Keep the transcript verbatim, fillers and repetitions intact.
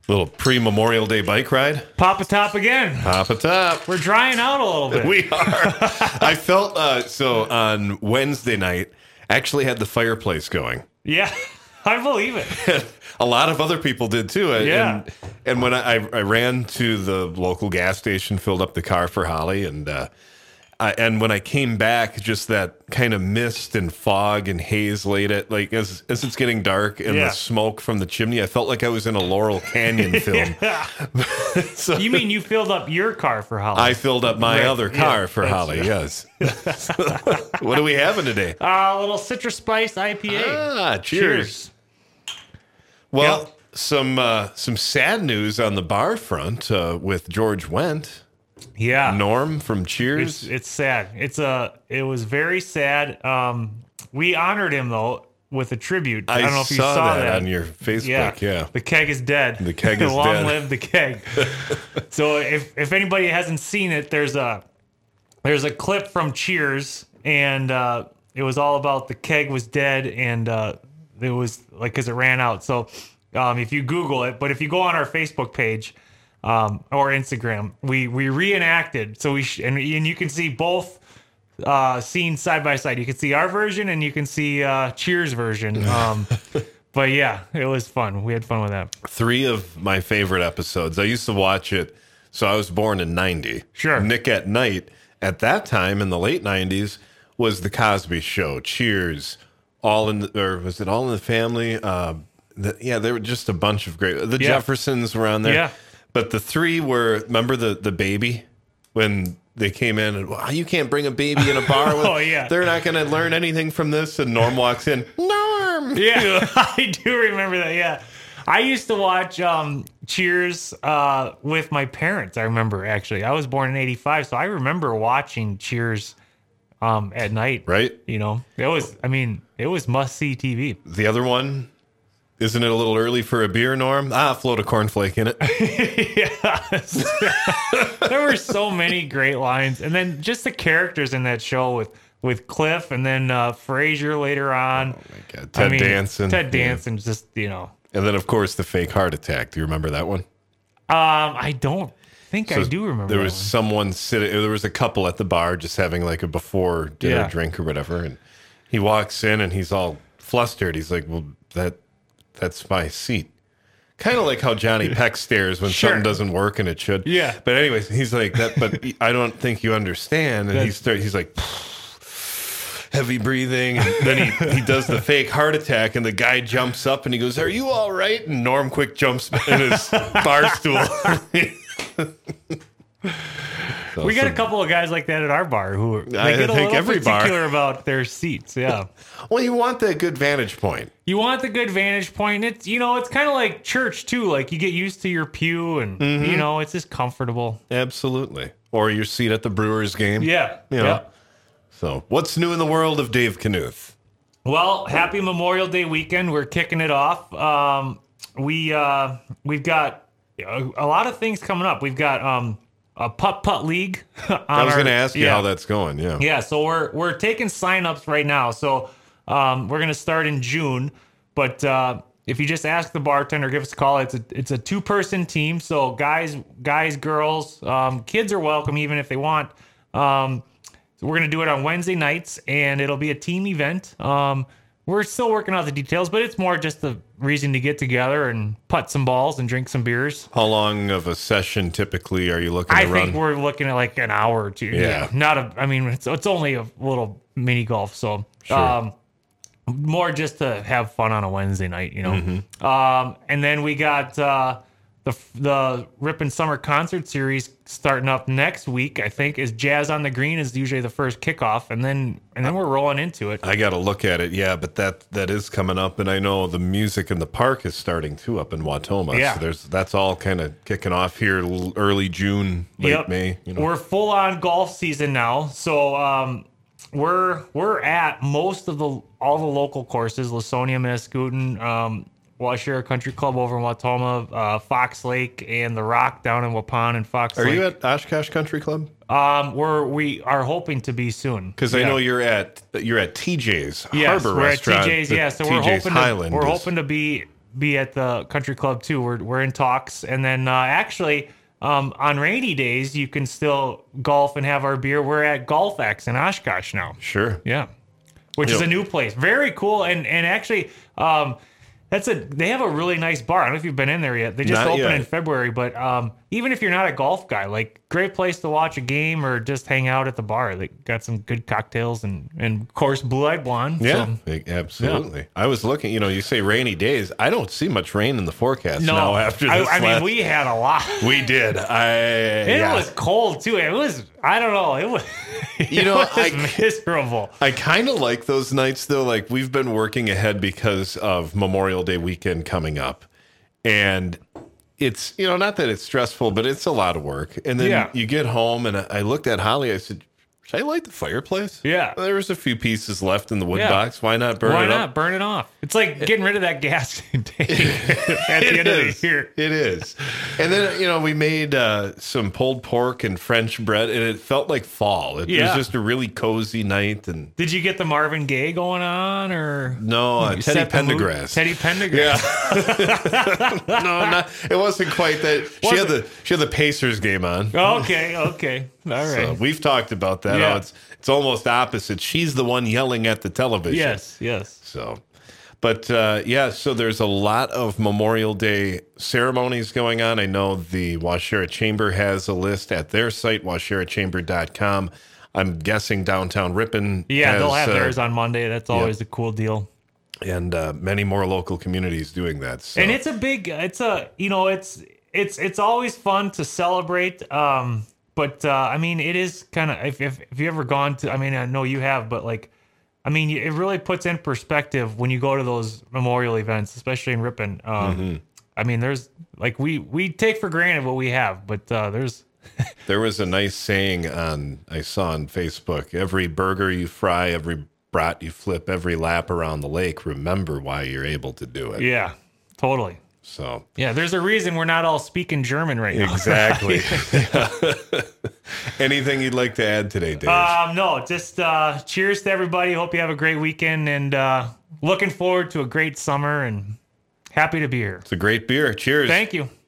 Little pre-Memorial Day bike ride. Pop a top again. Pop a top. We're drying out a little bit. We are. I felt, uh, so on Wednesday night, actually had the fireplace going. Yeah, I believe it. A lot of other people did too. Yeah. And, and when I, I ran to the local gas station, filled up the car for Holly, and uh, I, and when I came back, just that kind of mist and fog and haze laid it, like as as it's getting dark and Yeah. the smoke from the chimney, I felt like I was in a Laurel Canyon film. Yeah. So You mean you filled up your car for Holly? I filled up my Right. other car Yeah, for that's Holly. right. Yes. What are we having today? Uh, a little citrus spice I P A. Ah, cheers. Well, Yep. some uh, some sad news on the bar front uh, with George Wendt. Yeah. Norm from It's Cheers. it's sad. It's a it was very sad. Um, we honored him though with a tribute. I, I don't know if you saw saw that, that on your Facebook. Yeah. The keg is dead. The keg is Long dead. live the keg. So if if anybody hasn't seen it, there's a there's a clip from Cheers, and uh, it was all about the keg was dead, and uh, it was like because it ran out. So um, if you Google it, but if you go on our Facebook page. Um, or Instagram, we we reenacted. So we sh- and and you can see both uh, scenes side by side. You can see our version and you can see uh, Cheers version. Um, but yeah, it was fun. We had fun with that. Three of my favorite episodes. I used to watch it. So I was born in ninety. Sure. Nick at Night at that time in the late nineties was the Cosby Show, Cheers, All in the, or was it All in the Family? Uh, the, yeah, there were just a bunch of great. The Yeah. Jeffersons were on there. Yeah. But the three were, remember the, the baby when they came in and, well, you can't bring a baby in a bar. With, Oh, yeah. They're not going to learn anything from this. And Norm walks in, Norm. Yeah, I do remember that. Yeah, I used to watch um, Cheers uh, with my parents. I remember actually. I was born in eighty-five, so I remember watching Cheers um, at night. Right. You know, it was. I mean, it was must see T V. The other one, isn't it a little early for a beer, Norm? Ah, float a cornflake in it. Yes. There were so many great lines, and then just the characters in that show with with Cliff, and then uh, Frasier later on. Oh my God. Ted I mean, Danson. Ted Yeah. Danson, just you know. And then, of course, the fake heart attack. Do you remember that one? Um, I don't think I So do remember. There that was one. someone sitting, there was a couple at the bar just having like a before dinner Yeah. drink or whatever. And he walks in and he's all flustered. He's like, well, that that's my seat. Kind of like how Johnny Peck stares when Sure. something doesn't work and it should. Yeah. But anyways, he's like that. But I don't think you understand. And he That's- starts. He's like heavy breathing. And then he he does the fake heart attack, and the guy jumps up and he goes, "Are you all right?" And Norm quick jumps in his bar stool. So We got some- a couple of guys like that at our bar who they I get a think little every bar. particular about their seats. Yeah, Well, you want that good vantage point. you want the good vantage point. And it's you know it's kind of like church too. Like you get used to your pew, and Mm-hmm. you know it's just comfortable. Absolutely. Or your seat at the Brewers game. Yeah, You know. yeah. So, what's new in the world of Dave Knuth? Well, happy Memorial Day weekend. We're kicking it off. Um, we uh, we've got a, a lot of things coming up. We've got um, a putt putt league. On I was our- going to ask you yeah. how that's going. Yeah. Yeah, so we're we're taking signups right now. So um, we're gonna start in June, but uh, if you just ask the bartender, give us a call. It's a it's a two person team. So guys, guys, girls, um, kids are welcome even if they want. Um, so we're gonna do it on Wednesday nights, and it'll be a team event. Um, we're still working out the details, but it's more just the reason to get together and putt some balls and drink some beers. How long of a session typically are you looking to I run? think we're looking at like an hour or two. Yeah. Not a, I mean, it's, it's only a little mini golf. So, Sure. um, more just to have fun on a Wednesday night, you know? Mm-hmm. Um, and then we got, uh, the, the Rippin' Summer Concert Series starting up next week, I think, is Jazz on the Green is usually the first kickoff. And then, and then we're rolling into it. I got to look at it. Yeah, but that that is coming up, and I know the music in the park is starting too up in Watoma. Yeah. So there's that's all kind of kicking off here l- early June, late Yep. May. You know. We're full on golf season now, so um, we're we're at most of the all the local courses: Lasonia, Mascoutin, um, Washira Country Club over in Watoma, uh, Fox Lake, and the Rock down in Waupun and Fox Are Lake. you at Oshkosh Country Club? Um, we're we are hoping to be soon Because I Yeah. know you're at you're at T J's Yes, Harbor we're Restaurant. at T J's. the Yeah, so T we're J's hoping to, Highland we're is- hoping to be be at the country club too. We're we're in talks, and then uh, actually um, on rainy days you can still golf and have our beer. We're at Golf X in Oshkosh now. Sure. Yeah, which is Yep. a new place. Very cool, and and actually. Um, That's a. They have a really nice bar. I don't know if you've been in there yet. They just Not opened yet. in February, but um, even if you're not a golf guy, like great place to watch a game or just hang out at the bar. They got some good cocktails and and of course Blue Eyed Blonde. Yeah, So, e- absolutely. I was looking, you know, you say rainy days. I don't see much rain in the forecast no, now after I, this. I mean last- we had a lot. we did. I It yeah. was cold too. It was. I don't know. It was. You it know, was I- miserable. I kind of like those nights though. Like we've been working ahead because of Memorial Day weekend coming up, and it's you know not that it's stressful, but it's a lot of work. And then Yeah. you get home, and I I looked at Holly. I said, "Should I light the fireplace?" Yeah. There was a few pieces left in the wood Yeah. box. Why not burn Why it not up? burn it off? It's like getting rid of that gas tank at the It end of is. the year. It is. And then, you know, we made uh, some pulled pork and French bread, and it felt like fall. It Yeah. was just a really cozy night. And Did you get the Marvin Gaye going on, or no, uh, You Teddy set the mood? Pendergrass. Teddy Pendergrass. Yeah. no, not, it wasn't quite that. She Was had it? the she had the Pacers game on. Okay, okay, all right. So we've talked about that. Yeah. Oh, it's it's almost opposite. She's the one yelling at the television. Yes, yes. So, but uh, yeah, so there's a lot of Memorial Day ceremonies going on. I know the Waushara Chamber has a list at their site, waushara chamber dot com. I'm guessing downtown Ripon. Yeah, has, they'll have uh, theirs on Monday. That's always a cool deal. and uh, many more local communities doing that. So. And it's a big, it's a, you know, it's it's it's always fun to celebrate. Um, but uh, I mean, it is kind of if, if if you ever gone to, I mean, I know you have, but like, I mean, it really puts in perspective when you go to those memorial events, especially in Ripon. Um, Mm-hmm. I mean, there's like we we take for granted what we have, but uh, there's There was a nice saying on I saw on Facebook: every burger you fry, every brat you flip, every lap around the lake, remember why you're able to do it. yeah, totally. So Yeah, there's a reason we're not all speaking German right now. exactly. Anything you'd like to add today, Dave? Um, no, just uh, cheers to everybody. Hope you have a great weekend, and uh, looking forward to a great summer, and happy to be here. It's a great beer. Cheers. Thank you.